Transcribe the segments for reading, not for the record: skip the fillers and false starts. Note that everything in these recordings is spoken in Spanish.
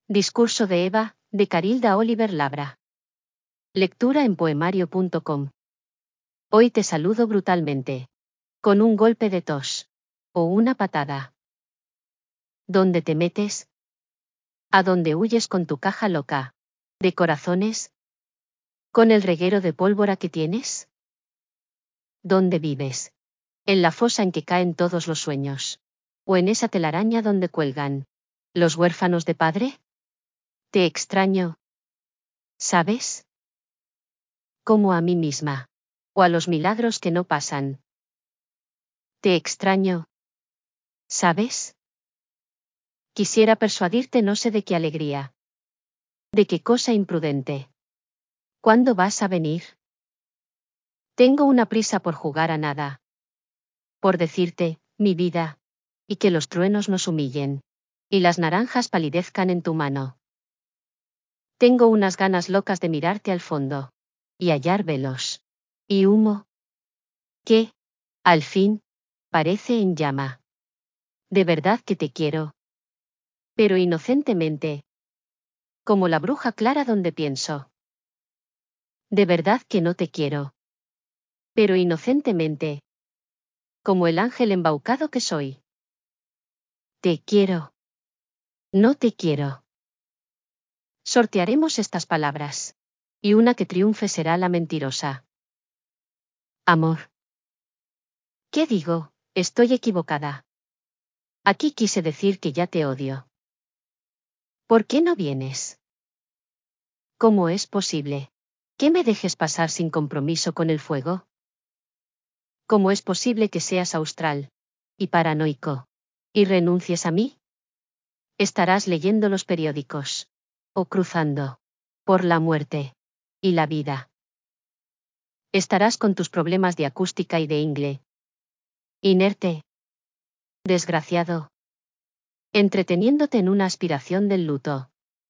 Discurso de Eva, de Carilda Oliver Labra. Lectura en poemario.com. Hoy te saludo brutalmente. Con un golpe de tos. O una patada. ¿Dónde te metes? ¿A dónde huyes con tu caja loca? ¿De corazones? ¿Con el reguero de pólvora que tienes? ¿Dónde vives? ¿En la fosa en que caen todos los sueños? ¿O en esa telaraña donde cuelgan los huérfanos de padre? Te extraño. ¿Sabes? Como a mí misma. O a los milagros que no pasan. Te extraño. ¿Sabes? Quisiera persuadirte no sé de qué alegría. De qué cosa imprudente. ¿Cuándo vas a venir? Tengo una prisa por jugar a nada. Por decirte, mi vida. Y que los truenos nos humillen. Y las naranjas palidezcan en tu mano. Tengo unas ganas locas de mirarte al fondo. Y hallar velos. Y humo. Que, al fin, parece en llama. De verdad que te quiero. Pero inocentemente. Como la bruja clara donde pienso. De verdad que no te quiero. Pero inocentemente. Como el ángel embaucado que soy. Te quiero. No te quiero. Sortearemos estas palabras. Y una que triunfe será la mentirosa. Amor. ¿Qué digo? Estoy equivocada. Aquí quise decir que ya te odio. ¿Por qué no vienes? ¿Cómo es posible que me dejes pasar sin compromiso con el fuego? ¿Cómo es posible que seas austral y paranoico y renuncies a mí? Estarás leyendo los periódicos o cruzando por la muerte y la vida. Estarás con tus problemas de acústica y de ingle. Inerte. Desgraciado. Entreteniéndote en una aspiración del luto.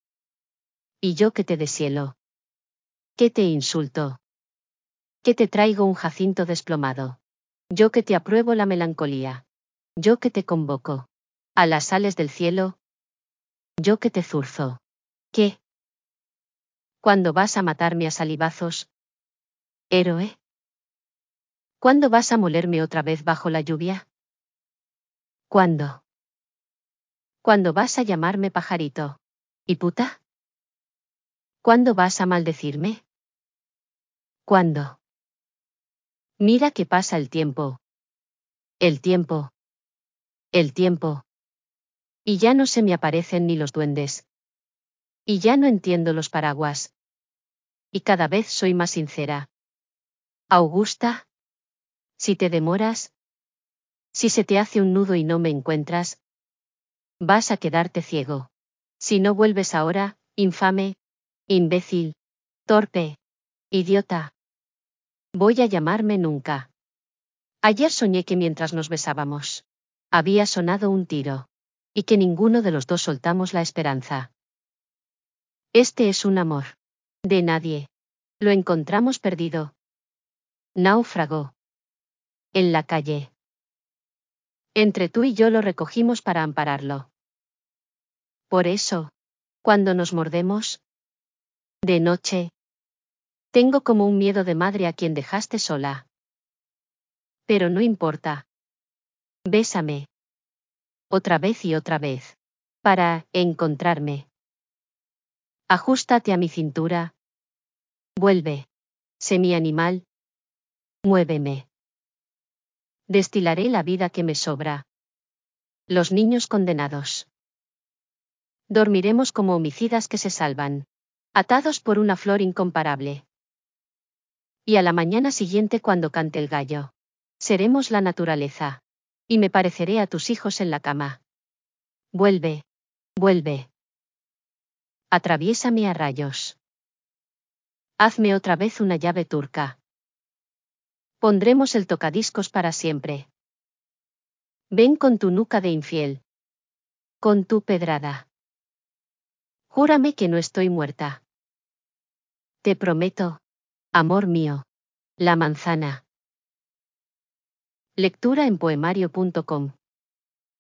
Y yo que te deshielo. Que te insulto. Que te traigo un jacinto desplomado. Yo que te apruebo la melancolía. Yo que te convoco a las sales del cielo. Yo que te zurzo. ¿Qué? ¿Cuándo vas a matarme a salivazos? Héroe. ¿Cuándo vas a molerme otra vez bajo la lluvia? ¿Cuándo? ¿Cuándo vas a llamarme pajarito? ¿Y puta? ¿Cuándo vas a maldecirme? ¿Cuándo? Mira que pasa el tiempo. El tiempo. El tiempo. Y ya no se me aparecen ni los duendes. Y ya no entiendo los paraguas. Y cada vez soy más sincera. Augusta. Si te demoras. Si se te hace un nudo y no me encuentras. Vas a quedarte ciego. Si no vuelves ahora, infame, imbécil, torpe, idiota. Voy a llamarme nunca. Ayer soñé que mientras nos besábamos, había sonado un tiro. Y que ninguno de los dos soltamos la esperanza. Este es un amor. De nadie. Lo encontramos perdido. Náufrago. En la calle. Entre tú y yo lo recogimos para ampararlo. Por eso, cuando nos mordemos, de noche, tengo como un miedo de madre a quien dejaste sola. Pero no importa. Bésame. Otra vez y otra vez. Para encontrarme. Ajústate a mi cintura. Vuelve. Sé mi animal. Muéveme. Destilaré la vida que me sobra. Los niños condenados. Dormiremos como homicidas que se salvan. Atados por una flor incomparable. Y a la mañana siguiente cuando cante el gallo. Seremos la naturaleza. Y me pareceré a tus hijos en la cama. Vuelve. Vuelve. Atraviésame a rayos. Hazme otra vez una llave turca. Pondremos el tocadiscos para siempre. Ven con tu nuca de infiel. Con tu pedrada. Júrame que no estoy muerta. Te prometo, amor mío, la manzana. Lectura en poemario.com